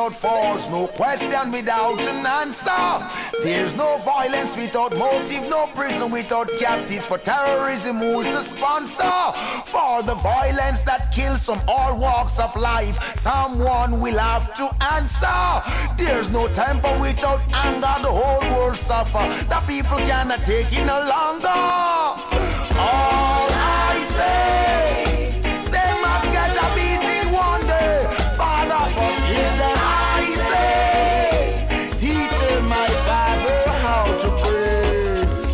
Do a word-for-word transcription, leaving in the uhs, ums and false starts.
without force, no question without an answer. There's no violence without motive, no prison without captive. For terrorism, who's the sponsor? For the violence that kills from all walks of life, someone will have to answer. There's no temper without anger, the whole world suffer. The people cannot take it no longer.